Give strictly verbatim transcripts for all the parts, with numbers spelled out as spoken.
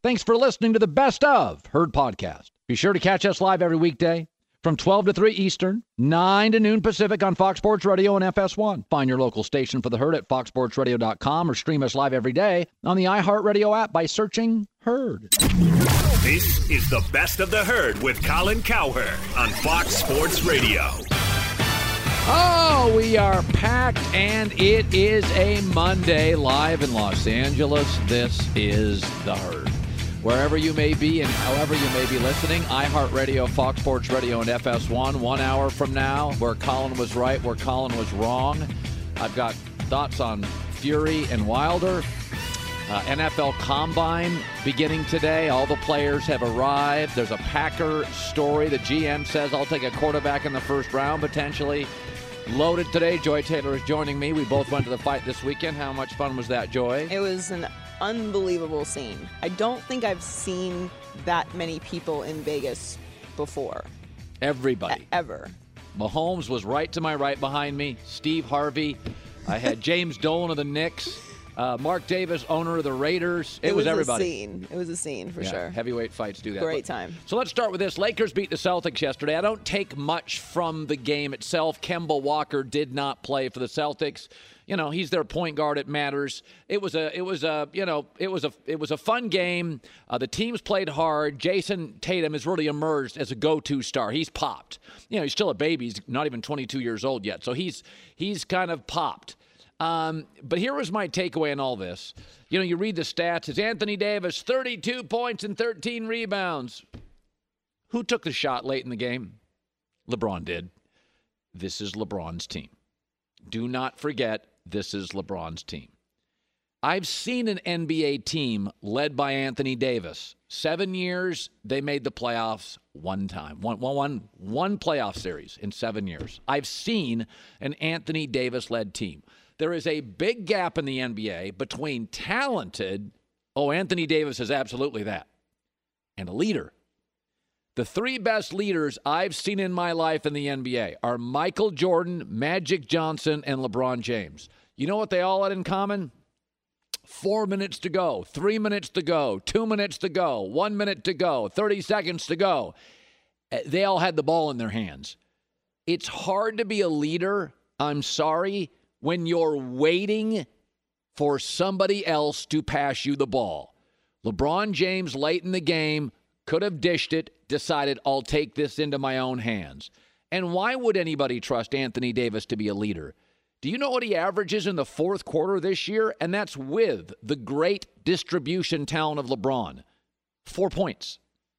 Thanks for listening to the Best of Herd podcast. Be sure to catch us live every weekday from twelve to three Eastern, nine to noon Pacific on Fox Sports Radio and F S one. Find your local station for the Herd at fox sports radio dot com or stream us live every day on the iHeartRadio app by searching Herd. This is the Best of the Herd with Colin Cowherd on Fox Sports Radio. Oh, we are packed, and it is a Monday live in Los Angeles. This is the Herd. Wherever you may be and however you may be listening, iHeartRadio, Fox Sports Radio, and F S one, one hour from now, where Colin was right, where Colin was wrong. I've got thoughts on Fury and Wilder. Uh, N F L Combine beginning today. All the players have arrived. There's a Packer story. The G M says, I'll take a quarterback in the first round, potentially. Loaded today. Joy Taylor is joining me. We both went to the fight this weekend. How much fun was that, Joy? It was an unbelievable scene. I don't think I've seen that many people in Vegas before. Everybody. E- ever. Mahomes was right to my right behind me. Steve Harvey. I had James Dolan of the Knicks. Uh, Mark Davis, owner of the Raiders. It, it was, was everybody. A scene. It was a scene for yeah, sure. Heavyweight fights do that. Great time. So let's start with this. Lakers beat the Celtics yesterday. I don't take much from the game itself. Kemba Walker did not play for the Celtics. You know, he's their point guard. It matters. It was a, it was a, you know, it was a, it was a fun game. Uh, the teams played hard. Jason Tatum has really emerged as a go-to star. He's popped. You know, he's still a baby. He's not even twenty-two years old yet. So he's, he's kind of popped. Um, but here was my takeaway in all this. You know, you read the stats. It's Anthony Davis, thirty-two points and thirteen rebounds. Who took the shot late in the game? LeBron did. This is LeBron's team. Do not forget, this is LeBron's team. I've seen an N B A team led by Anthony Davis. Seven years, they made the playoffs one time. One, one, one playoff series in seven years. I've seen an Anthony Davis-led team. There is a big gap in the N B A between talented, oh, Anthony Davis is absolutely that, and a leader. The three best leaders I've seen in my life in the N B A are Michael Jordan, Magic Johnson, and LeBron James. You know what they all had in common? Four minutes to go, three minutes to go, two minutes to go, one minute to go, thirty seconds to go. They all had the ball in their hands. It's hard to be a leader, I'm sorry, when you're waiting for somebody else to pass you the ball. LeBron James, late in the game, could have dished it, decided, I'll take this into my own hands. And why would anybody trust Anthony Davis to be a leader? Do you know what he averages in the fourth quarter this year? And that's with the great distribution talent of LeBron. Four points.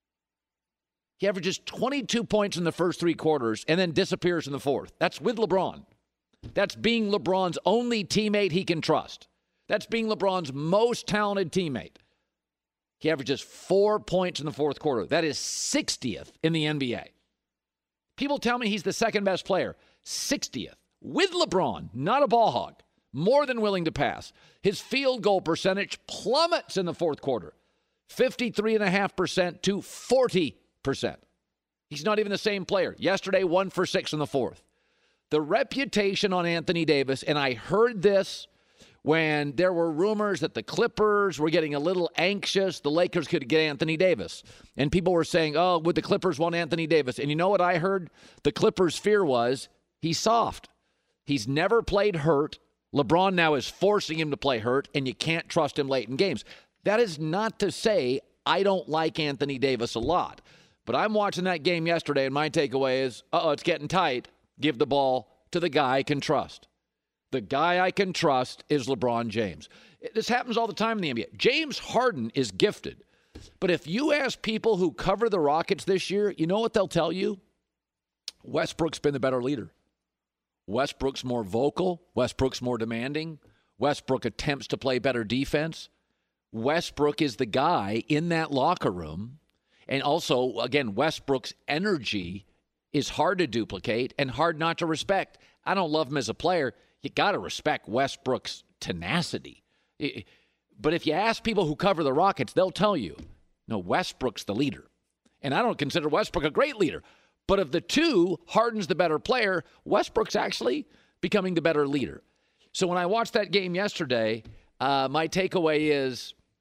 He averages twenty-two points in the first three quarters and then disappears in the fourth. That's with LeBron. That's being LeBron's only teammate he can trust. That's being LeBron's most talented teammate. He averages four points in the fourth quarter. That is sixtieth in the N B A. People tell me he's the second best player. sixtieth. With LeBron, not a ball hog. More than willing to pass. His field goal percentage plummets in the fourth quarter. fifty-three point five percent to forty percent. He's not even the same player. Yesterday, one for six in the fourth. The reputation on Anthony Davis, and I heard this when there were rumors that the Clippers were getting a little anxious, the Lakers could get Anthony Davis. And people were saying, oh, would the Clippers want Anthony Davis? And you know what I heard? The Clippers' fear was he's soft. He's never played hurt. LeBron now is forcing him to play hurt, and you can't trust him late in games. That is not to say I don't like Anthony Davis a lot. But I'm watching that game yesterday, and my takeaway is, uh-oh, it's getting tight. Give the ball to the guy I can trust. The guy I can trust is LeBron James. This happens all the time in the N B A. James Harden is gifted. But if you ask people who cover the Rockets this year, you know what they'll tell you? Westbrook's been the better leader. Westbrook's more vocal. Westbrook's more demanding. Westbrook attempts to play better defense. Westbrook is the guy in that locker room. And also, again, Westbrook's energy is hard to duplicate and hard not to respect. I don't love him as a player. You got to respect Westbrook's tenacity. But if you ask people who cover the Rockets, they'll tell you, no, Westbrook's the leader. And I don't consider Westbrook a great leader. But of the two, Harden's the better player. Westbrook's actually becoming the better leader. So when I watched that game yesterday, uh, my takeaway is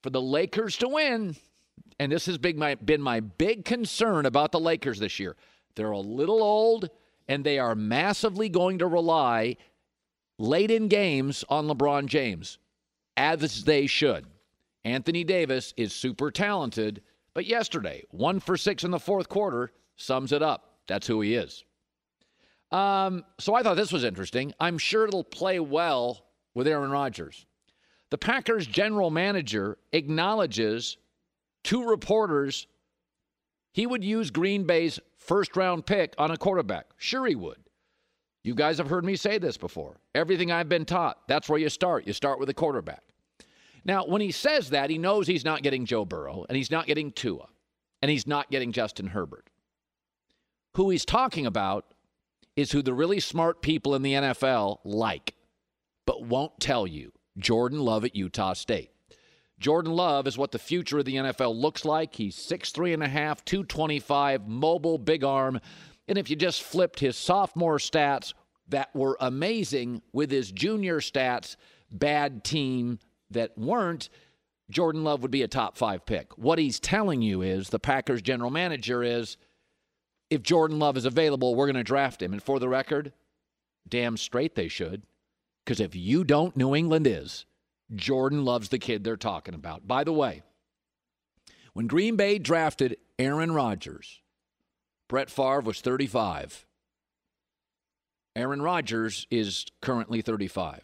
for the Lakers to win, and this has been my, been my big concern about the Lakers this year. They're a little old, and they are massively going to rely late in games on LeBron James, as they should. Anthony Davis is super talented, but yesterday, one for six in the fourth quarter, sums it up. That's who he is. Um, so I thought this was interesting. I'm sure it'll play well with Aaron Rodgers. The Packers general manager acknowledges to reporters he would use Green Bay's first-round pick on a quarterback. Sure he would. You guys have heard me say this before. Everything I've been taught, that's where you start. You start with a quarterback. Now, when he says that, he knows he's not getting Joe Burrow, and he's not getting Tua, and he's not getting Justin Herbert. Who he's talking about is who the really smart people in the N F L like, but won't tell you. Jordan Love at Utah State. Jordan Love is what the future of the N F L looks like. He's six three and a half, two twenty-five, mobile, big arm. And if you just flipped his sophomore stats that were amazing with his junior stats, bad team that weren't, Jordan Love would be a top five pick. What he's telling you is the Packers general manager is, if Jordan Love is available, we're going to draft him. And for the record, damn straight they should. Because if you don't, New England is. Jordan Love's the kid they're talking about. By the way, when Green Bay drafted Aaron Rodgers, Brett Favre was thirty-five. Aaron Rodgers is currently thirty-five.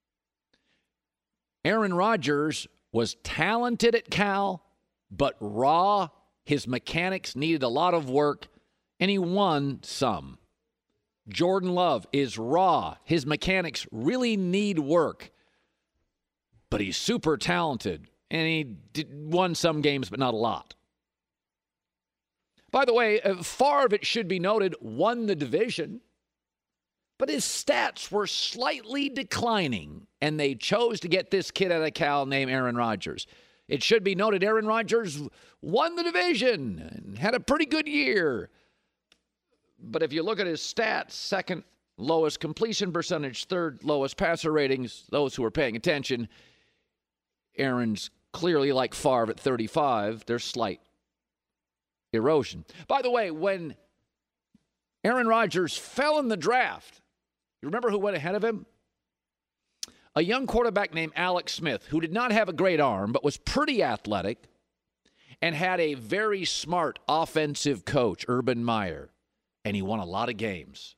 Aaron Rodgers was talented at Cal, but raw. His mechanics needed a lot of work, and he won some. Jordan Love is raw. His mechanics really need work, but he's super talented, and he did, won some games, but not a lot. By the way, Favre, it should be noted, won the division, but his stats were slightly declining, and they chose to get this kid out of Cal named Aaron Rodgers. It should be noted Aaron Rodgers won the division and had a pretty good year. But if you look at his stats, second lowest completion percentage, third lowest passer ratings, those who are paying attention, Aaron's clearly like Favre at thirty-five. There's slight erosion. By the way, when Aaron Rodgers fell in the draft, you remember who went ahead of him? A young quarterback named Alex Smith, who did not have a great arm, but was pretty athletic and had a very smart offensive coach, Urban Meyer, and he won a lot of games.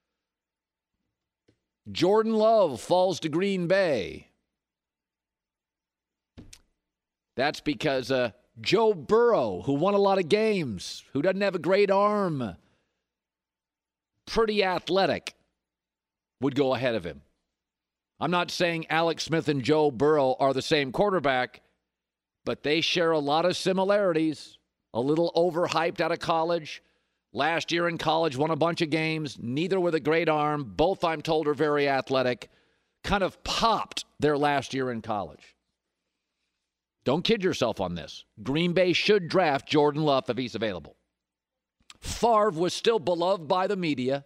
Jordan Love falls to Green Bay. That's because uh, Joe Burrow, who won a lot of games, who doesn't have a great arm, pretty athletic, would go ahead of him. I'm not saying Alex Smith and Joe Burrow are the same quarterback, but they share a lot of similarities. A little overhyped out of college. Last year in college, won a bunch of games. Neither with a great arm. Both, I'm told, are very athletic. Kind of popped their last year in college. Don't kid yourself on this. Green Bay should draft Jordan Love if he's available. Favre was still beloved by the media.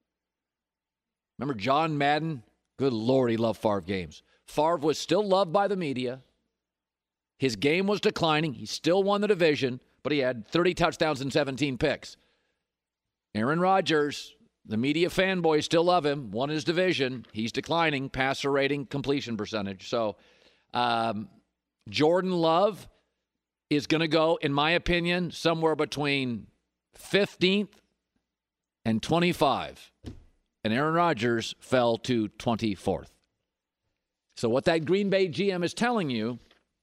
Remember John Madden? Good Lord, he loved Favre games. Favre was still loved by the media. His game was declining. He still won the division, but he had thirty touchdowns and seventeen picks. Aaron Rodgers, the media fanboys still love him, won his division. He's declining, passer rating, completion percentage. So um, Jordan Love is going to go, in my opinion, somewhere between fifteenth and twenty-five. And Aaron Rodgers fell to twenty-fourth. So what that Green Bay G M is telling you,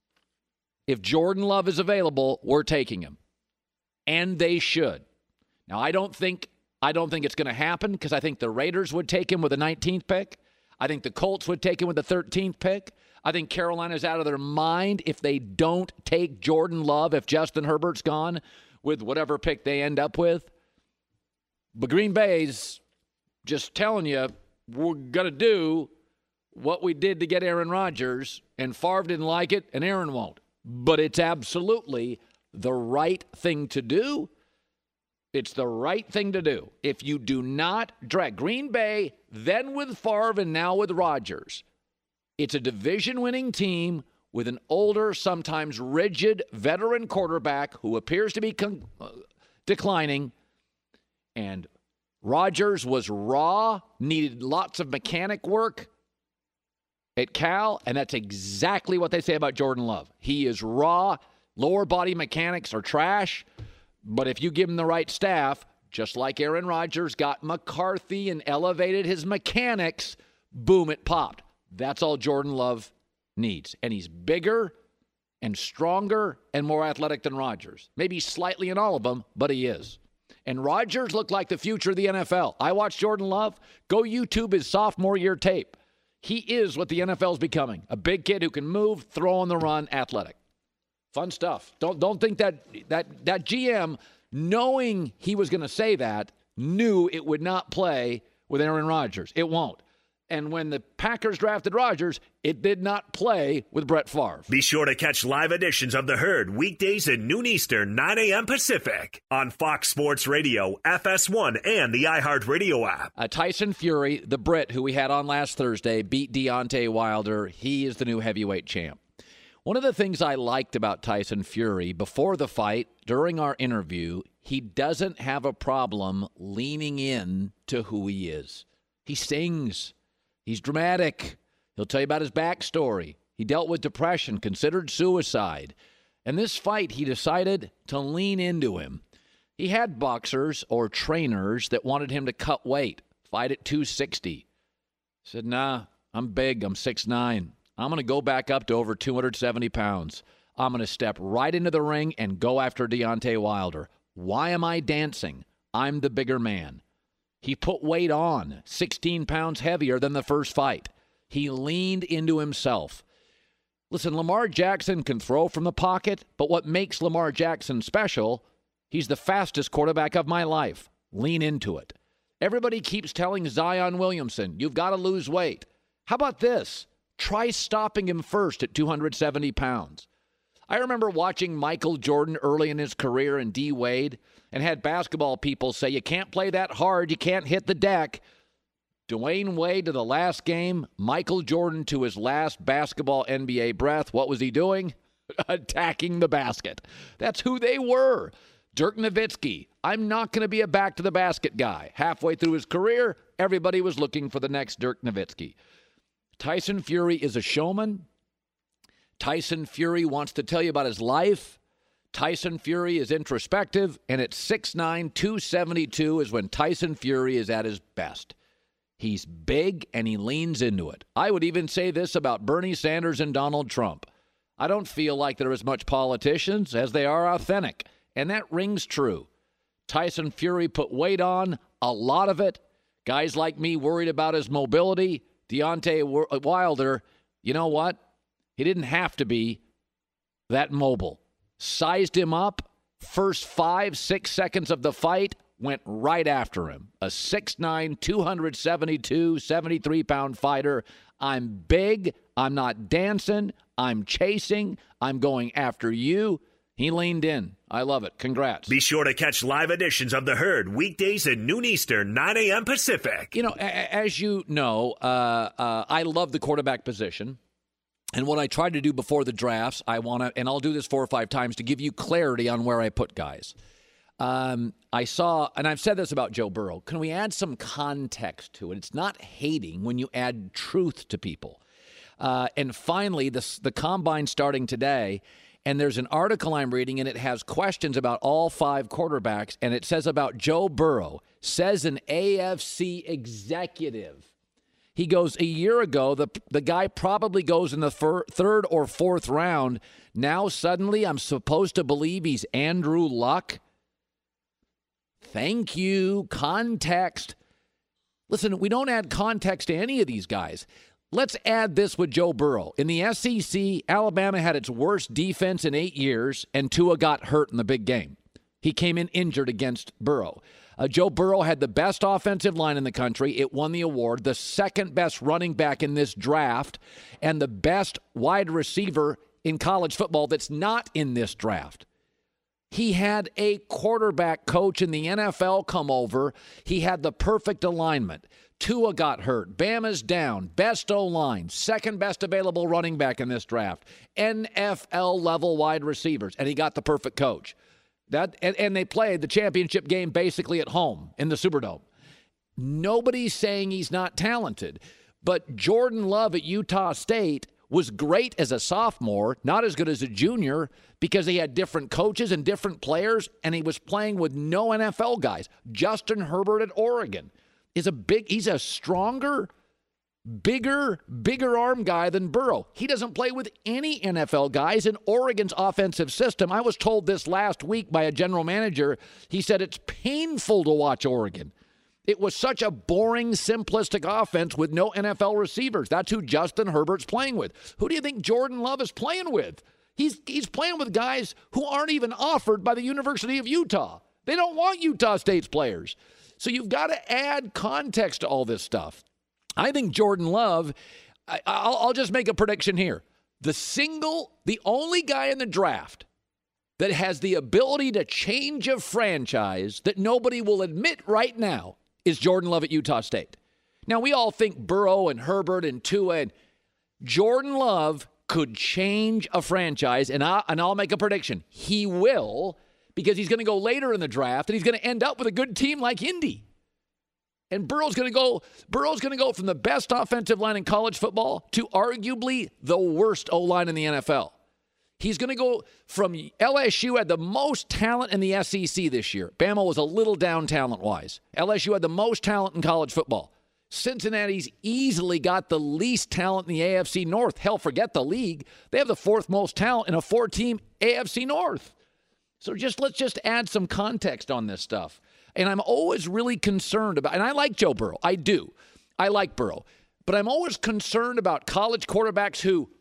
if Jordan Love is available, we're taking him. And they should. Now, I don't think I don't think it's going to happen because I think the Raiders would take him with the nineteenth pick. I think the Colts would take him with the thirteenth pick. I think Carolina's out of their mind if they don't take Jordan Love, if Justin Herbert's gone, with whatever pick they end up with. But Green Bay's just telling you, we're going to do what we did to get Aaron Rodgers, and Favre didn't like it, and Aaron won't. But it's absolutely the right thing to do. It's the right thing to do. If you do not draft Green Bay, then with Favre and now with Rodgers, it's a division-winning team with an older, sometimes rigid veteran quarterback who appears to be con- uh, declining. And Rodgers was raw, needed lots of mechanic work at Cal, and that's exactly what they say about Jordan Love. He is raw. Lower body mechanics are trash, but if you give him the right staff, just like Aaron Rodgers got McCarthy and elevated his mechanics, boom, it popped. That's all Jordan Love needs. And he's bigger and stronger and more athletic than Rodgers. Maybe slightly in all of them, but he is. And Rodgers looked like the future of the N F L. I watched Jordan Love. Go YouTube his sophomore year tape. He is what the N F L is becoming. A big kid who can move, throw on the run, athletic. Fun stuff. Don't don't think that that that G M, knowing he was going to say that, knew it would not play with Aaron Rodgers. It won't. And when the Packers drafted Rodgers, it did not play with Brett Favre. Be sure to catch live editions of The Herd weekdays at noon Eastern, nine a.m. Pacific on Fox Sports Radio, F S one, and the iHeartRadio app. Uh, Tyson Fury, the Brit who we had on last Thursday, beat Deontay Wilder. He is the new heavyweight champ. One of the things I liked about Tyson Fury before the fight, during our interview, he doesn't have a problem leaning in to who he is. He sings. He's dramatic. He'll tell you about his backstory. He dealt with depression, considered suicide. And this fight, he decided to lean into him. He had boxers or trainers that wanted him to cut weight, fight at two sixty. He said, nah, I'm big. I'm six nine. I'm going to go back up to over two hundred seventy pounds. I'm going to step right into the ring and go after Deontay Wilder. Why am I dancing? I'm the bigger man. He put weight on, sixteen pounds heavier than the first fight. He leaned into himself. Listen, Lamar Jackson can throw from the pocket, but what makes Lamar Jackson special, he's the fastest quarterback of my life. Lean into it. Everybody keeps telling Zion Williamson, you've got to lose weight. How about this? Try stopping him first at two hundred seventy pounds. I remember watching Michael Jordan early in his career and D. Wade, and had basketball people say, you can't play that hard, you can't hit the deck. Dwayne Wade to the last game, Michael Jordan to his last basketball N B A breath. What was he doing? Attacking the basket. That's who they were. Dirk Nowitzki, I'm not going to be a back-to-the-basket guy. Halfway through his career, everybody was looking for the next Dirk Nowitzki. Tyson Fury is a showman. Tyson Fury wants to tell you about his life. Tyson Fury is introspective, and at six nine, two seventy-two is when Tyson Fury is at his best. He's big, and he leans into it. I would even say this about Bernie Sanders and Donald Trump. I don't feel like they're as much politicians as they are authentic, and that rings true. Tyson Fury put weight on, a lot of it. Guys like me worried about his mobility. Deontay Wilder, you know what? He didn't have to be that mobile. Sized him up. First five, six seconds of the fight, went right after him. A six nine, two seventy-two, seventy-three pound fighter. I'm big. I'm not dancing. I'm chasing. I'm going after you. He leaned in. I love it. Congrats. Be sure to catch live editions of The Herd weekdays at noon Eastern, nine a.m. Pacific. You know, a- as you know, uh, uh, I love the quarterback position. And what I tried to do before the drafts, I want to, and I'll do this four or five times to give you clarity on where I put guys. Um, I saw, and I've said this about Joe Burrow, can we add some context to it? It's not hating when you add truth to people. Uh, and finally, the, the combine starting today, and there's an article I'm reading, and it has questions about all five quarterbacks, and it says about Joe Burrow, says an A F C executive. He goes, a year ago, the the guy probably goes in the fir- third or fourth round. Now suddenly I'm supposed to believe he's Andrew Luck? Thank you. Context. Listen, we don't add context to any of these guys. Let's add this with Joe Burrow. In the S E C, Alabama had its worst defense in eight years, and Tua got hurt in the big game. He came in injured against Burrow. Uh, Joe Burrow had the best offensive line in the country. It won the award. The second best running back in this draft, and the best wide receiver in college football that's not in this draft. He had a quarterback coach in the N F L come over. He had the perfect alignment. Tua got hurt. Bama's down. Best O-line. Second best available running back in this draft. N F L-level wide receivers. And he got the perfect coach. That and, and they played the championship game basically at home in the Superdome. Nobody's saying he's not talented. But Jordan Love at Utah State was great as a sophomore, not as good as a junior, because he had different coaches and different players, and he was playing with no N F L guys. Justin Herbert at Oregon is a big, he's a stronger, bigger, bigger arm guy than Burrow. He doesn't play with any N F L guys in Oregon's offensive system. I was told this last week by a general manager. He said it's painful to watch Oregon. It was such a boring, simplistic offense with no N F L receivers. That's who Justin Herbert's playing with. Who do you think Jordan Love is playing with? He's he's playing with guys who aren't even offered by the University of Utah. They don't want Utah State's players. So you've got to add context to all this stuff. I think Jordan Love, I, I'll, I'll just make a prediction here. The single, the only guy in the draft that has the ability to change a franchise that nobody will admit right now is Jordan Love at Utah State. Now, we all think Burrow and Herbert and Tua, and Jordan Love could change a franchise, and, I, and I'll make a prediction. He will, because he's going to go later in the draft, and he's going to end up with a good team like Indy. And Burrow's going to go Burrow's going to go from the best offensive line in college football to arguably the worst O-line in the N F L. He's going to go from L S U had the most talent in the S E C this year. Bama was a little down talent-wise. L S U had the most talent in college football. Cincinnati's easily got the least talent in the A F C North. Hell, forget the league. They have the fourth most talent in a four-team A F C North. So just let's just add some context on this stuff. And I'm always really concerned about, and I like Joe Burrow. I do. I like Burrow. But I'm always concerned about college quarterbacks who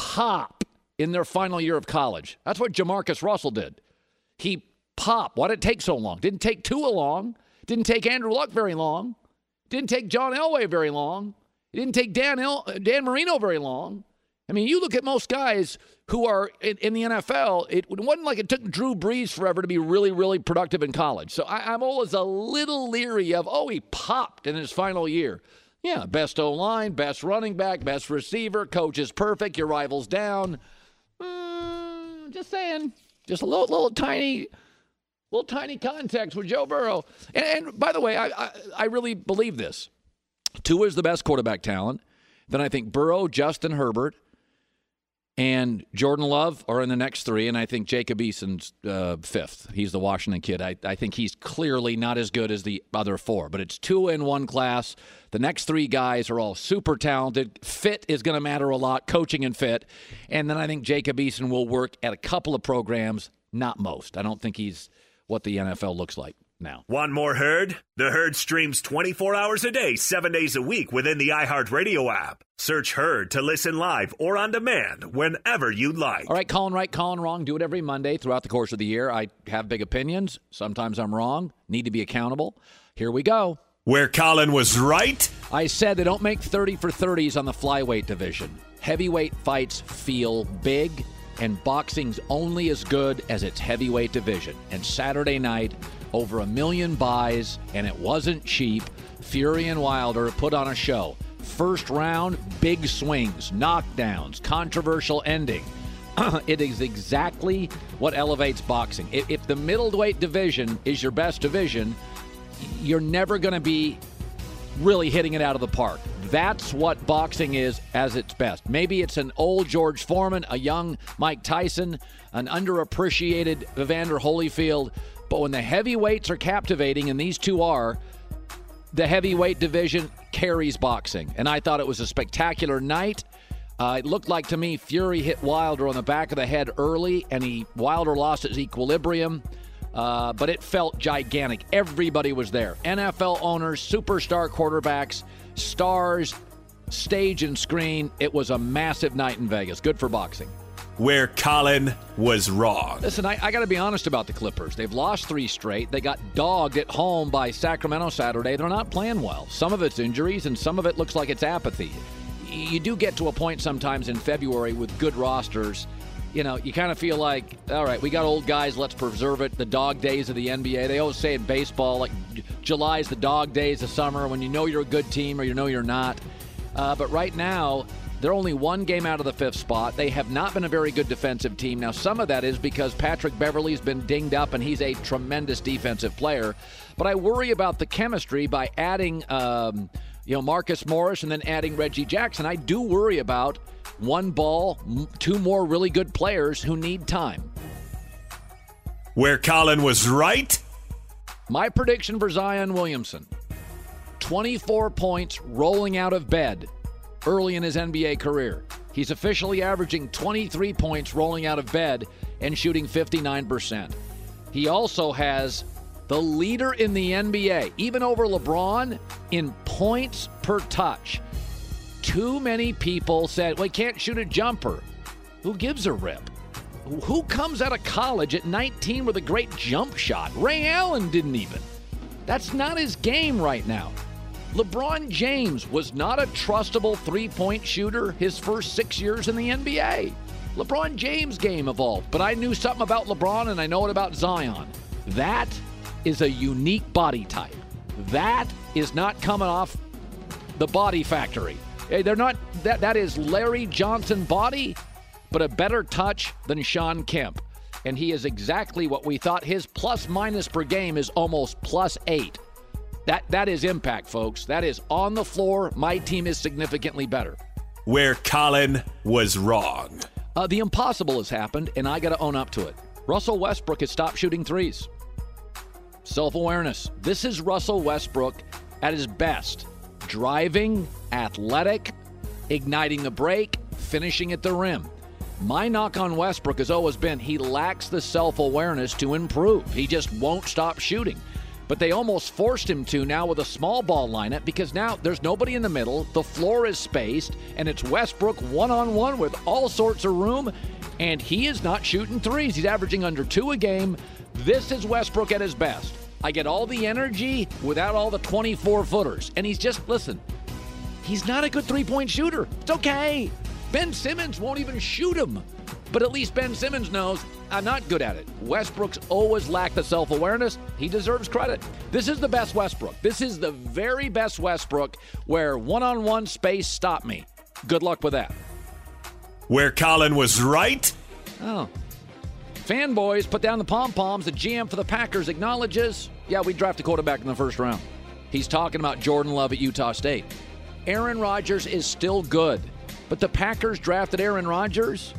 pop in their final year of college. That's what Jamarcus Russell did. He popped. Why did it take so long? Didn't take Tua long. Didn't take Andrew Luck very long. Didn't take John Elway very long. It didn't take Dan, El- Dan Marino very long. I mean, you look at most guys who are in, in the N F L, it wasn't like it took Drew Brees forever to be really, really productive in college. So I, I'm always a little leery of, oh, he popped in his final year. Yeah, best O-line, best running back, best receiver, coach is perfect, your rival's down. Mm, just saying. Just a little, little tiny, little tiny context with Joe Burrow. And, and by the way, I, I, I really believe this. Tua is the best quarterback talent. Then I think Burrow, Justin Herbert, and Jordan Love are in the next three, and I think Jacob Eason's uh, fifth. He's the Washington kid. I, I think he's clearly not as good as the other four, but it's two in one class. The next three guys are all super talented. Fit is going to matter a lot, coaching and fit. And then I think Jacob Eason will work at a couple of programs, not most. I don't think he's what the N F L looks like now. Want more Herd? The Herd streams twenty-four hours a day, seven days a week within the iHeartRadio app. Search Herd to listen live or on demand whenever you like. All right, calling right, calling wrong. Do it every Monday throughout the course of the year. I have big opinions. Sometimes I'm wrong. Need to be accountable. Here we go. Where Colin was right? I said they don't make thirty for thirties on the flyweight division. Heavyweight fights feel big, and boxing's only as good as its heavyweight division. And Saturday night, over a million buys, and it wasn't cheap. Fury and Wilder put on a show. First round, big swings, knockdowns, controversial ending. It is exactly what elevates boxing. If, if the middleweight division is your best division, you're never going to be really hitting it out of the park. That's what boxing is as its best. Maybe it's an old George Foreman, a young Mike Tyson, an underappreciated Evander Holyfield. But when the heavyweights are captivating, and these two are, the heavyweight division carries boxing. And I thought it was a spectacular night. Uh, it looked like to me Fury hit Wilder on the back of the head early, and he Wilder lost his equilibrium. Uh, but it felt gigantic. Everybody was there. N F L owners, superstar quarterbacks, stars, stage and screen. It was a massive night in Vegas. Good for boxing. Where Colin was wrong. Listen, I, I got to be honest about the Clippers. They've lost three straight. They got dogged at home by Sacramento Saturday. They're not playing well. Some of it's injuries, and some of it looks like it's apathy. You do get to a point sometimes in February with good rosters. you know, you kind of feel like, all right, we got old guys, let's preserve it. The dog days of the N B A. They always say in baseball, like July's the dog days of summer when you know you're a good team or you know you're not. Uh, but right now, they're only one game out of the fifth spot. They have not been a very good defensive team. Now, some of that is because Patrick Beverley's been dinged up, and he's a tremendous defensive player. But I worry about the chemistry by adding, um, you know, Marcus Morris and then adding Reggie Jackson. I do worry about one ball, two more really good players who need time. Where Colin was right? My prediction for Zion Williamson, twenty-four points rolling out of bed early in his N B A career. He's officially averaging twenty-three points rolling out of bed and shooting fifty-nine percent. He also has the leader in the N B A, even over LeBron, in points per touch. Too many people said, well, he can't shoot a jumper. Who gives a rip? Who comes out of college at nineteen with a great jump shot? Ray Allen didn't even. That's not his game right now. LeBron James was not a trustable three-point shooter his first six years in the N B A. LeBron James' game evolved, but I knew something about LeBron and I know it about Zion. That is a unique body type. That is not coming off the body factory. They're not, that, that is Larry Johnson body, but a better touch than Shawn Kemp. And he is exactly what we thought. His plus minus per game is almost plus eight. That That is impact, folks. That is on the floor. My team is significantly better. Where Colin was wrong. Uh, the impossible has happened, and I got to own up to it. Russell Westbrook has stopped shooting threes. Self-awareness. This is Russell Westbrook at his best. Driving, athletic, igniting the break, finishing at the rim. My knock on Westbrook has always been he lacks the self-awareness to improve. He just won't stop shooting. But they almost forced him to now with a small ball lineup because now there's nobody in the middle, the floor is spaced, and it's Westbrook one-on-one with all sorts of room, and he is not shooting threes. He's averaging under two a game. This is Westbrook at his best. I get all the energy without all the twenty-four footers. And he's just, listen, he's not a good three-point shooter. It's okay. Ben Simmons won't even shoot him. But at least Ben Simmons knows I'm not good at it. Westbrook's always lacked the self-awareness. He deserves credit. This is the best Westbrook. This is the very best Westbrook where one-on-one space stopped me. Good luck with that. Where Colin was right? Oh. Fanboys, put down the pom-poms. The G M for the Packers acknowledges, yeah, we drafted a quarterback in the first round. He's talking about Jordan Love at Utah State. Aaron Rodgers is still good, but the Packers drafted Aaron Rodgers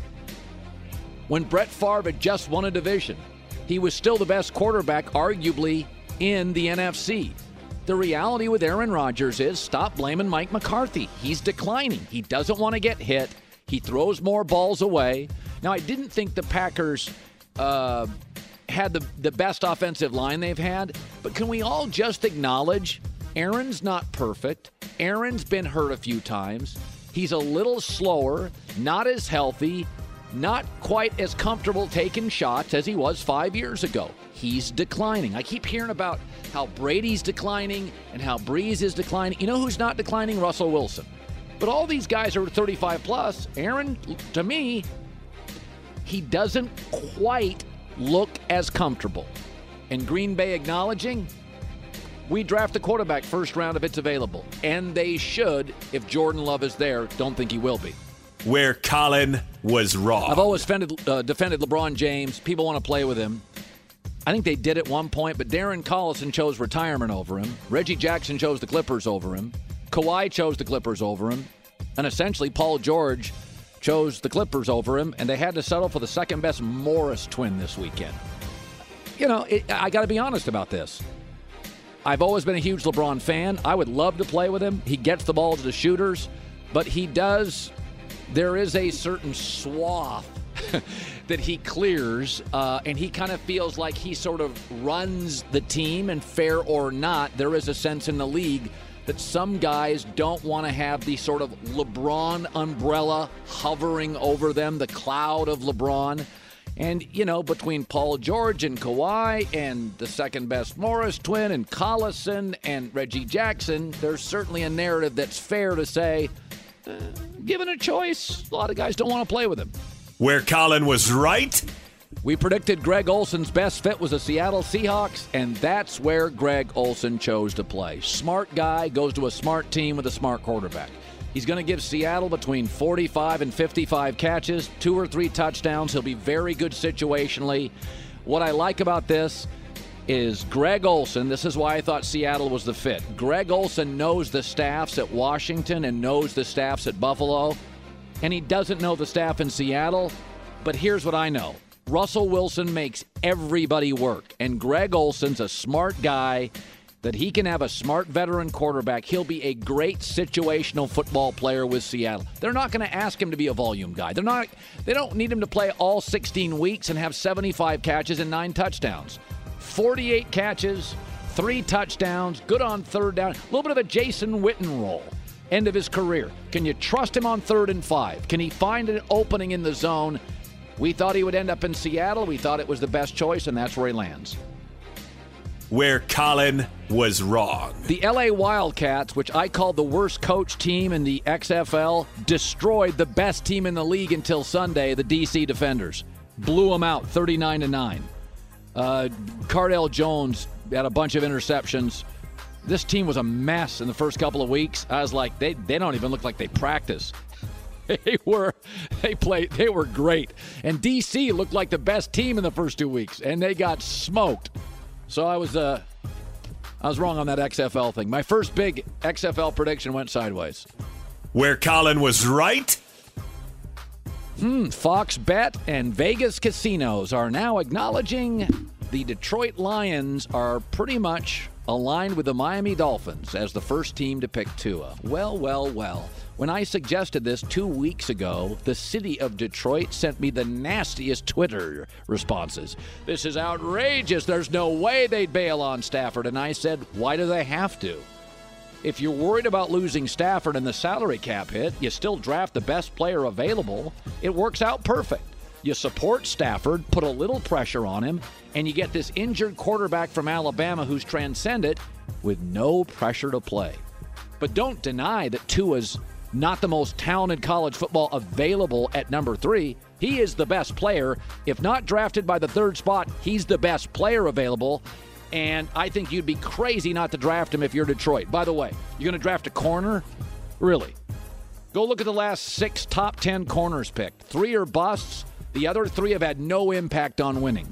when Brett Favre had just won a division. He was still the best quarterback, arguably, in the N F C. The reality with Aaron Rodgers is stop blaming Mike McCarthy. He's declining. He doesn't want to get hit. He throws more balls away. Now, I didn't think the Packers uh, had the, the best offensive line they've had, but can we all just acknowledge Aaron's not perfect. Aaron's been hurt a few times. He's a little slower, not as healthy, not quite as comfortable taking shots as he was five years ago. He's declining. I keep hearing about how Brady's declining and how Breeze is declining. You know who's not declining? Russell Wilson. But all these guys are thirty-five plus. Aaron, to me, he doesn't quite look as comfortable. And Green Bay acknowledging, we draft a quarterback first round if it's available. And they should if Jordan Love is there. Don't think he will be. Where Colin was wrong. I've always defended, uh, defended LeBron James. People want to play with him. I think they did at one point, but Darren Collison chose retirement over him. Reggie Jackson chose the Clippers over him. Kawhi chose the Clippers over him. And essentially, Paul George chose the Clippers over him, and they had to settle for the second-best Morris twin this weekend. You know, it, I got to be honest about this. I've always been a huge LeBron fan. I would love to play with him. He gets the ball to the shooters, but he does... There is a certain swath that he clears, uh, and he kind of feels like he sort of runs the team, and fair or not, there is a sense in the league that some guys don't want to have the sort of LeBron umbrella hovering over them, the cloud of LeBron. And, you know, between Paul George and Kawhi and the second-best Morris twin and Collison and Reggie Jackson, there's certainly a narrative that's fair to say, uh, given a choice, a lot of guys don't want to play with him. Where Colin was right. We predicted Greg Olson's best fit was the Seattle Seahawks, and that's where Greg Olson chose to play. Smart guy, goes to a smart team with a smart quarterback. He's going to give Seattle between forty-five and fifty-five catches, two or three touchdowns. He'll be very good situationally. What I like about this is Greg Olson. This is why I thought Seattle was the fit. Greg Olson knows the staffs at Washington and knows the staffs at Buffalo, and he doesn't know the staff in Seattle. But here's what I know. Russell Wilson makes everybody work, and Greg Olson's a smart guy that he can have a smart veteran quarterback. He'll be a great situational football player with Seattle. They're not going to ask him to be a volume guy. They're not. They don't need him to play all sixteen weeks and have seventy-five catches and nine touchdowns. forty-eight catches, three touchdowns, good on third down. A little bit of a Jason Witten role. End of his career. Can you trust him on third and five? Can he find an opening in the zone? We thought he would end up in Seattle. We thought it was the best choice, and that's where he lands. Where Colin was wrong. The L A Wildcats, which I called the worst coach team in the X F L, destroyed the best team in the league until Sunday, the D C Defenders. Blew them out thirty-nine to nine. Uh, Cardale Jones had a bunch of interceptions. This team was a mess in the first couple of weeks. I was like, they they don't even look like they practice. They were they played they were great. And D C looked like the best team in the first two weeks, and they got smoked. So I was uh I was wrong on that X F L thing. My first big X F L prediction went sideways. Where Colin was right. Hmm, Fox Bet and Vegas casinos are now acknowledging the Detroit Lions are pretty much aligned with the Miami Dolphins as the first team to pick Tua. Well, well, well. When I suggested this two weeks ago, the city of Detroit sent me the nastiest Twitter responses. This is outrageous. There's no way they'd bail on Stafford. And I said, why do they have to? If you're worried about losing Stafford and the salary cap hit, you still draft the best player available. It works out perfect. You support Stafford, put a little pressure on him, and you get this injured quarterback from Alabama who's transcendent with no pressure to play. But don't deny that Tua's not the most talented college football available at number three. He is the best player. If not drafted by the third spot, he's the best player available. And I think you'd be crazy not to draft him if you're Detroit. By the way, you're going to draft a corner? Really? Go look at the last six top ten corners picked. Three are busts. The other three have had no impact on winning.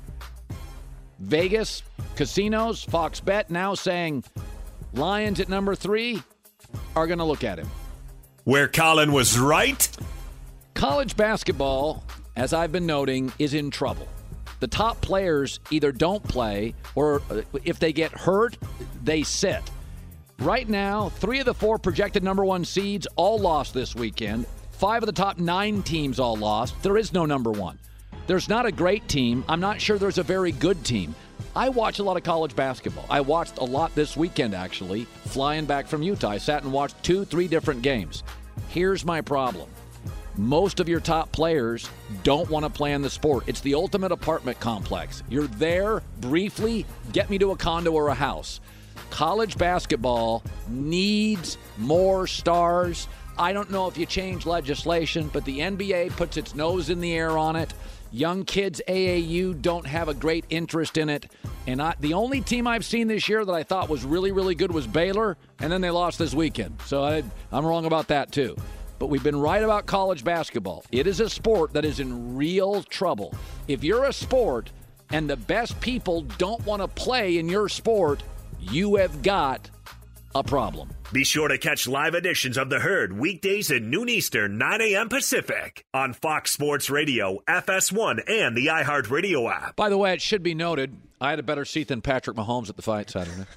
Vegas, casinos, Fox Bet now saying Lions at number three are going to look at him. Where Colin was right. College basketball, as I've been noting, is in trouble. The top players either don't play or if they get hurt, they sit. Right now, three of the four projected number one seeds all lost this weekend. Five of the top nine teams all lost. There is no number one. There's not a great team. I'm not sure there's a very good team. I watch a lot of college basketball. I watched a lot this weekend, actually, flying back from Utah. I sat and watched two, three different games. Here's my problem. Most of your top players don't want to play in the sport. It's the ultimate apartment complex. You're there briefly, get me to a condo or a house. College basketball needs more stars. I don't know if you change legislation, but the N B A puts its nose in the air on it. Young kids, A A U, don't have a great interest in it. And I, the only team I've seen this year that I thought was really, really good was Baylor, and then they lost this weekend. So I, I'm wrong about that, too. But we've been right about college basketball. It is a sport that is in real trouble. If you're a sport and the best people don't want to play in your sport, you have got a problem. Be sure to catch live editions of The Herd weekdays at noon Eastern, nine a.m. Pacific on Fox Sports Radio, F S one, and the iHeartRadio app. By the way, it should be noted, I had a better seat than Patrick Mahomes at the fight Saturday.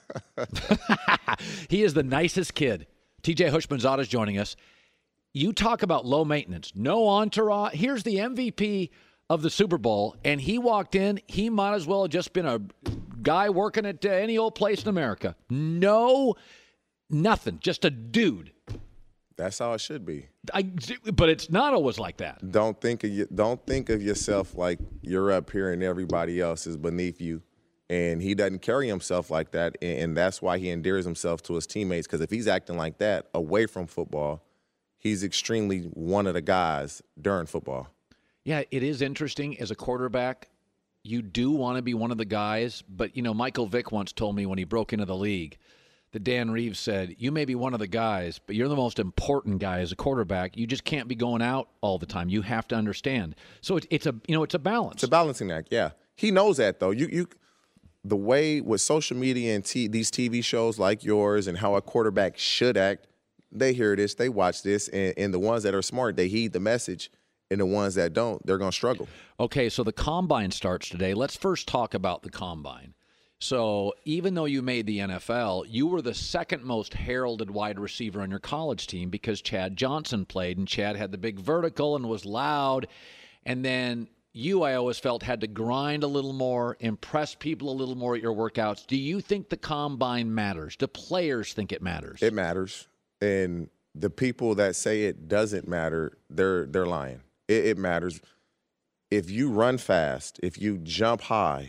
He is the nicest kid. T J Hushmanzada is joining us. You talk about low maintenance, no entourage. Here's the M V P of the Super Bowl, and he walked in. He might as well have just been a guy working at uh, any old place in America. No, nothing, just a dude. That's how it should be. I, but it's not always like that. Don't think of you, don't think of yourself like you're up here and everybody else is beneath you. And he doesn't carry himself like that, and, and that's why he endears himself to his teammates. Because if he's acting like that away from football, he's extremely one of the guys during football. Yeah, it is interesting as a quarterback. You do want to be one of the guys, but, you know, Michael Vick once told me when he broke into the league that Dan Reeves said, you may be one of the guys, but you're the most important guy as a quarterback. You just can't be going out all the time. You have to understand. So it's, it's a, you know, it's a balance. It's a balancing act, yeah. He knows that, though. You, you, the way with social media and t- these T V shows like yours and how a quarterback should act, they hear this, they watch this, and, and the ones that are smart, they heed the message. And the ones that don't, they're going to struggle. Okay, so the Combine starts today. Let's first talk about the Combine. So even though you made the N F L, you were the second most heralded wide receiver on your college team because Chad Johnson played, and Chad had the big vertical and was loud. And then you, I always felt, had to grind a little more, impress people a little more at your workouts. Do you think the Combine matters? Do players think it matters? It matters. And the people that say it doesn't matter, they're they're lying. It, it matters. If you run fast, if you jump high,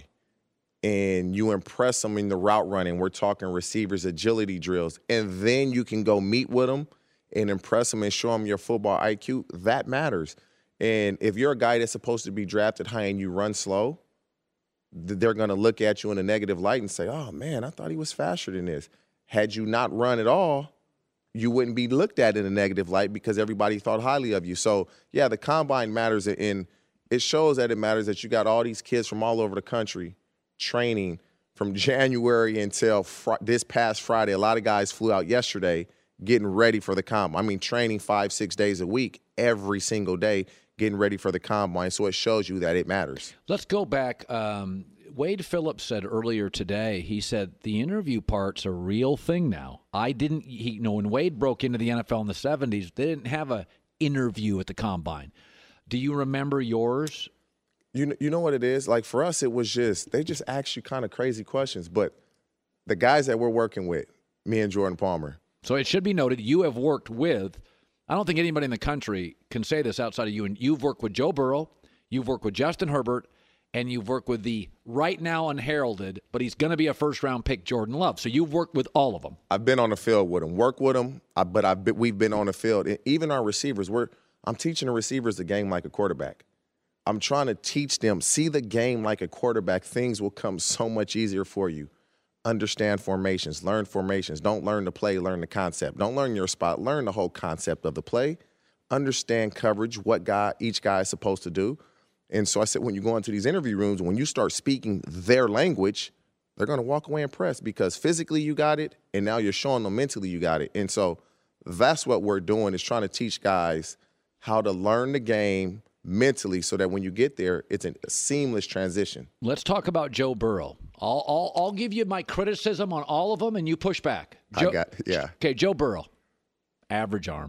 and you impress them in the route running, we're talking receivers, agility drills, and then you can go meet with them and impress them and show them your football I Q, that matters. And if you're a guy that's supposed to be drafted high and you run slow, they're going to look at you in a negative light and say, oh, man, I thought he was faster than this. Had you not run at all, you wouldn't be looked at in a negative light because everybody thought highly of you. So, yeah, the Combine matters, and it shows that it matters that you got all these kids from all over the country training from January until fr- this past Friday. A lot of guys flew out yesterday getting ready for the Combine. I mean, training five, six days a week, every single day, getting ready for the Combine. So it shows you that it matters. Let's go back. Um, Wade Phillips said earlier today, he said the interview part's a real thing now. I didn't, he, you know, when Wade broke into the N F L in the seventies, they didn't have a interview at the Combine. Do you remember yours? You you know what it is? Like, for us, it was just, they just asked you kind of crazy questions. But the guys that we're working with, me and Jordan Palmer. So it should be noted, you have worked with, I don't think anybody in the country can say this outside of you, and you've worked with Joe Burrow, you've worked with Justin Herbert, and you've worked with the right now unheralded, but he's going to be a first-round pick, Jordan Love. So you've worked with all of them. I've been on the field with him, worked with him, I, but I've been, we've been on the field. And even our receivers, we're I'm teaching the receivers the game like a quarterback. I'm trying to teach them, see the game like a quarterback. Things will come so much easier for you. Understand formations, learn formations. Don't learn the play, learn the concept. Don't learn your spot, learn the whole concept of the play. Understand coverage, what guy each guy is supposed to do. And so I said, when you go into these interview rooms, when you start speaking their language, they're going to walk away impressed because physically you got it, and now you're showing them mentally you got it. And so that's what we're doing, is trying to teach guys how to learn the game mentally so that when you get there, it's a seamless transition. Let's talk about Joe Burrow. I'll, I'll, I'll give you my criticism on all of them, and you push back. Joe, I got, yeah. Okay, Joe Burrow, average arm.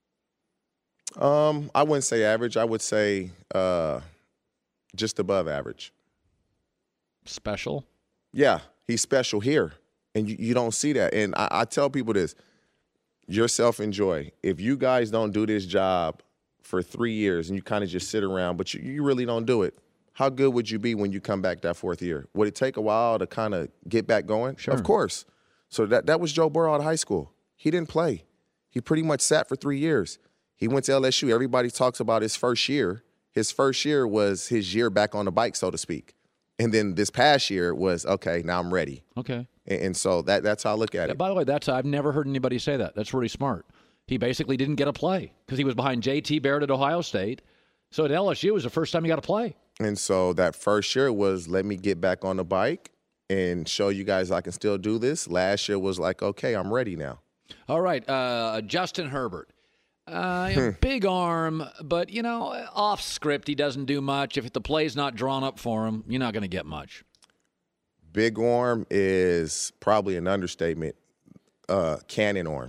Um, I wouldn't say average. I would say uh, just above average. Special? Yeah, he's special here, and you, you don't see that. And I, I tell people this, yourself enjoy. If you guys don't do this job for three years and you kind of just sit around, but you, you really don't do it, how good would you be when you come back that fourth year? Would it take a while to kind of get back going? Sure. Of course. So that, that was Joe Burrow out of high school. He didn't play. He pretty much sat for three years. He went to L S U. Everybody talks about his first year. His first year was his year back on the bike, so to speak. And then this past year was, okay, now I'm ready. Okay. And, and so that that's how I look at Yeah, it. by the way, that's I've never heard anybody say that. That's really smart. He basically didn't get a play because he was behind J T Barrett at Ohio State. So at L S U, it was the first time he got a play. And so that first year was, let me get back on the bike and show you guys I can still do this. Last year was like, okay, I'm ready now. All right, uh, Justin Herbert. Uh, you know, big arm, but, you know, off script, he doesn't do much. If the play's not drawn up for him, you're not going to get much. Big arm is probably an understatement. Uh, cannon arm.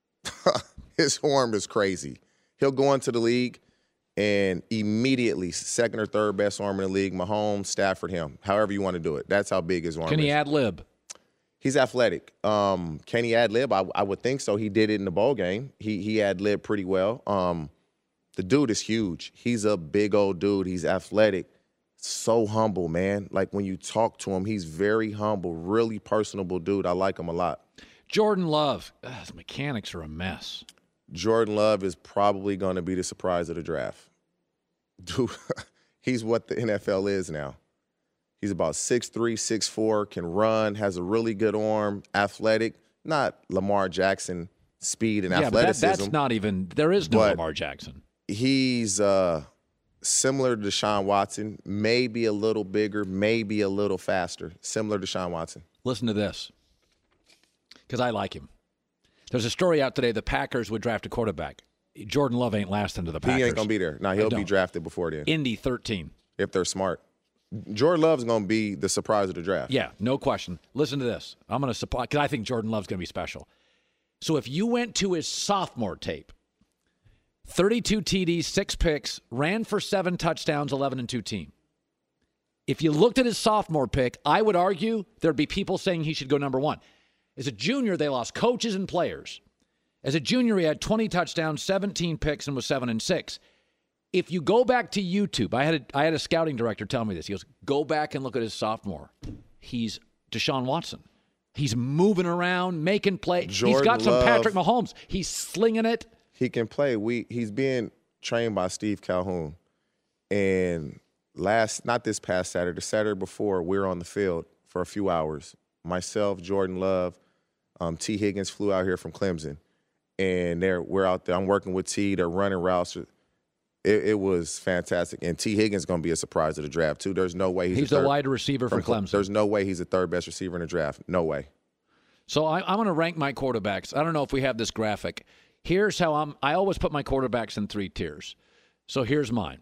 His arm is crazy. He'll go into the league and immediately second or third best arm in the league, Mahomes, Stafford, him, however you want to do it. That's how big his arm is. Can he ad lib? He's athletic. Um, can he ad lib? I, I would think so. He did it in the bowl game. He he ad lib pretty well. Um, the dude is huge. He's a big old dude. He's athletic. So humble, man. Like when you talk to him, he's very humble, really personable dude. I like him a lot. Jordan Love. Ugh, his mechanics are a mess. Jordan Love is probably going to be the surprise of the draft. dude, he's what the N F L is now. He's about six three, six four, can run, has a really good arm, athletic, not Lamar Jackson speed and yeah, athleticism. But that, that's not even, there is no but Lamar Jackson. He's uh, similar to Deshaun Watson, maybe a little bigger, maybe a little faster, similar to Deshaun Watson. Listen to this, because I like him. There's a story out today the Packers would draft a quarterback. Jordan Love ain't lasting to the Packers. He ain't going to be there. Now, he'll be drafted before then. Indy thirteen. If they're smart. Jordan Love's going to be the surprise of the draft. Yeah, no question. Listen to this. I'm going to support, because I think Jordan Love's going to be special. So if you went to his sophomore tape, thirty-two T Ds, six picks, ran for seven touchdowns, eleven and two team. If you looked at his sophomore pick, I would argue there'd be people saying he should go number one. As a junior, they lost coaches and players. As a junior, he had twenty touchdowns, seventeen picks, and was seven and six. If you go back to YouTube, I had a, I had a scouting director tell me this. He goes, go back and look at his sophomore. He's Deshaun Watson. He's moving around, making plays. He's got some Love, Patrick Mahomes. He's slinging it. He can play. We He's being trained by Steve Calhoun. And last, not this past Saturday, the Saturday before, we were on the field for a few hours. Myself, Jordan Love, um, T. Higgins flew out here from Clemson. And they're, we're out there. I'm working with T. They're running routes. It, it was fantastic. And T. Higgins is going to be a surprise of the draft, too. There's no way he's, he's a the third, wide receiver for Clemson. There's no way he's the third best receiver in the draft. No way. So I, I'm going to rank my quarterbacks. I don't know if we have this graphic. Here's how I'm – I always put my quarterbacks in three tiers. So here's mine.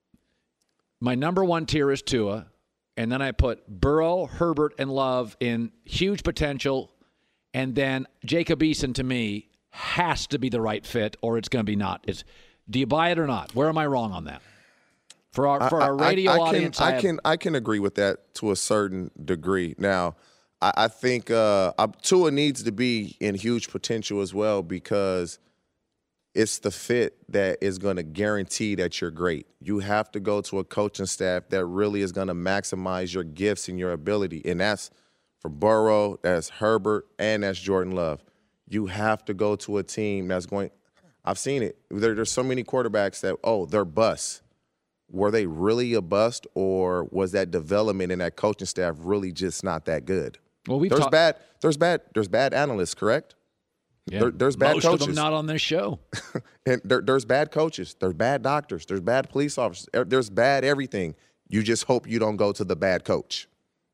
My number one tier is Tua, and then I put Burrow, Herbert, and Love in huge potential, and then Jacob Eason, to me, has to be the right fit, or it's going to be not. It's – do you buy it or not? Where am I wrong on that? For our for our radio I, I, I audience, can, I, I have, can I can agree with that to a certain degree. Now, I, I think uh, Tua needs to be in huge potential as well because it's the fit that is going to guarantee that you're great. You have to go to a coaching staff that really is going to maximize your gifts and your ability, and that's for Burrow, that's Herbert, and that's Jordan Love. You have to go to a team that's going. I've seen it. There, there's so many quarterbacks that, oh, they're busts. Were they really a bust, or was that development in that coaching staff really just not that good? Well, we've there's talk- bad. There's bad. There's bad analysts, correct? Yeah, there, there's bad most coaches. of them not on this show. And there, there's bad coaches. There's bad doctors. There's bad police officers. There's bad everything. You just hope you don't go to the bad coach.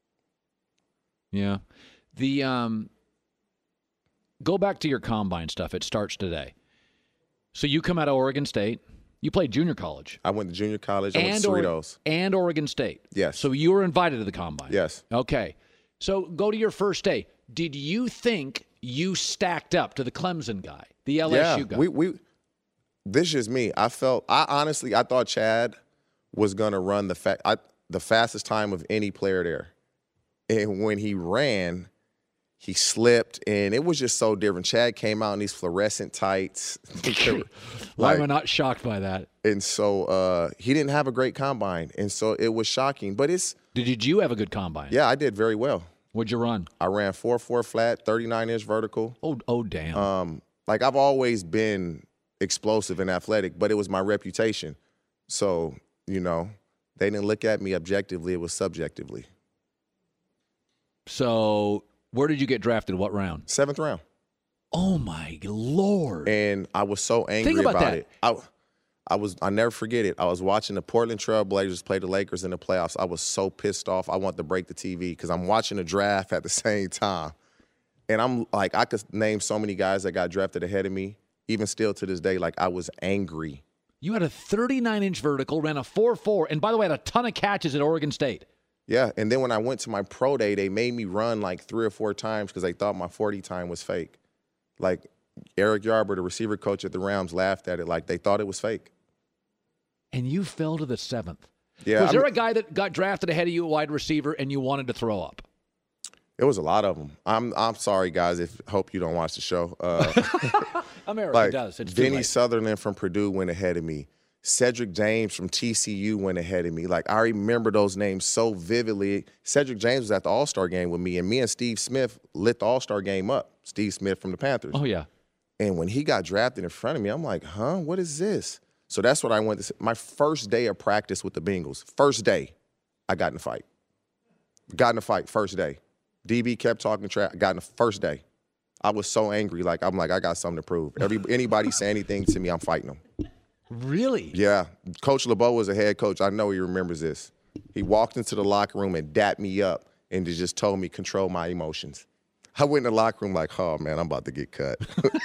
Yeah. The um, go back to your combine stuff. It starts today. So you come out of Oregon State. You played junior college. I went to junior college. I went and to or- Cerritos. and Oregon State. Yes. So you were invited to the combine. Yes. Okay. So go to your first day. Did you think you stacked up to the Clemson guy, the L S U yeah, guy? we we. This is me. I felt. I honestly, I thought Chad was gonna run the fa- I, the fastest time of any player there, and when he ran, he slipped, and it was just so different. Chad came out in these fluorescent tights. Why like, am I not shocked by that? And so uh, he didn't have a great combine, and so it was shocking. But it's Did, did you have a good combine? yeah, I did very well. What'd you run? I ran four four flat, thirty-nine inch vertical. Oh, oh, damn. Um, like I've always been explosive and athletic, but it was my reputation. So, you know, they didn't look at me objectively, it was subjectively. So where did you get drafted? What round? Seventh round. Oh, my Lord. And I was so angry Think about about that. it. I, I was, I never forget it. I was watching the Portland Trail Blazers play the Lakers in the playoffs. I was so pissed off. I wanted to break the T V because I'm watching the draft at the same time. And I'm like, I could name so many guys that got drafted ahead of me. Even still to this day, like I was angry. You had a thirty-nine inch vertical, ran a four four, and by the way, had a ton of catches at Oregon State. Yeah, and then when I went to my pro day, they made me run like three or four times because they thought my forty time was fake. Like Eric Yarber, the receiver coach at the Rams, laughed at it like they thought it was fake. And you fell to the seventh. Yeah, Was I there mean, a guy that got drafted ahead of you, a wide receiver, and you wanted to throw up? it was a lot of them. I'm I'm sorry, guys. If hope you don't watch the show. Uh, America like does. It's too Vinny late. Sutherland from Purdue went ahead of me. Cedric James from T C U went ahead of me. Like, I remember those names so vividly. Cedric James was at the All-Star game with me, and me and Steve Smith lit the All-Star game up. Steve Smith from the Panthers. Oh, yeah. And when he got drafted in front of me, I'm like, huh, what is this? So that's what I went to say. My first day of practice with the Bengals, first day, I got in a fight. Got in a fight first day. D B kept talking trash. Got in the first day. I was so angry. Like, I'm like, I got something to prove. Every Anybody say anything to me, I'm fighting them. Really? Yeah. Coach LeBeau was a head coach. I know he remembers this. He walked into the locker room and dapped me up and just told me, control my emotions. I went in the locker room like, oh, man, I'm about to get cut.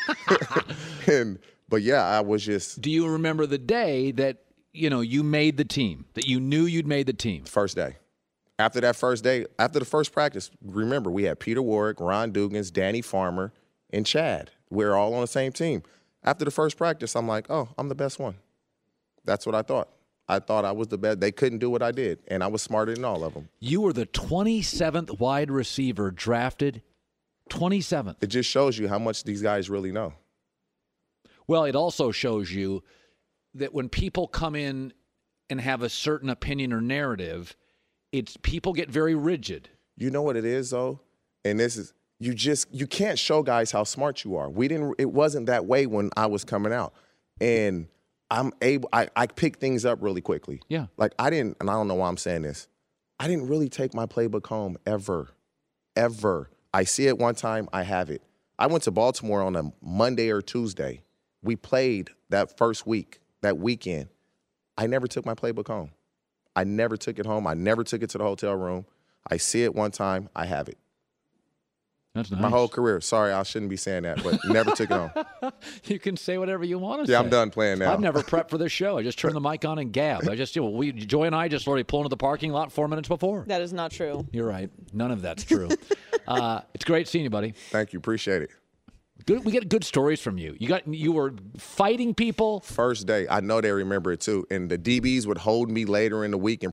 and But, yeah, I was just. Do you remember the day that, you know, you made the team, that you knew you'd made the team? First day. After that first day, after the first practice, remember, we had Peter Warrick, Ron Dugans, Danny Farmer, and Chad. We were all on the same team. After the first practice, I'm like, oh, I'm the best one. That's what I thought. I thought I was the best. They couldn't do what I did, and I was smarter than all of them. You were the twenty-seventh wide receiver drafted, twenty-seventh. It just shows you how much these guys really know. Well, it also shows you that when people come in and have a certain opinion or narrative, it's people get very rigid. You know what it is, though? And this is, you just, you can't show guys how smart you are. We didn't, it wasn't that way when I was coming out. And I'm able, I, I pick things up really quickly. Yeah. Like I didn't, and I don't know why I'm saying this, I didn't really take my playbook home ever, ever. I see it one time, I have it. I went to Baltimore on a Monday or Tuesday. We played that first week, that weekend. I never took my playbook home. I never took it home. I never took it to the hotel room. I see it one time, I have it. That's nice. My whole career. Sorry, I shouldn't be saying that, but never took it home. You can say whatever you want to Yeah, say. I'm done playing now. I've never prepped for this show. I just turned the mic on and gab. I just, you know, we, Joy and I just already pulled into the parking lot four minutes before. That is not true. You're right. None of that's true. uh, it's great seeing you, buddy. Thank you. Appreciate it. Good. We get good stories from you. You got, you were fighting people. First day, I know they remember it too. And the D Bs would hold me later in the week in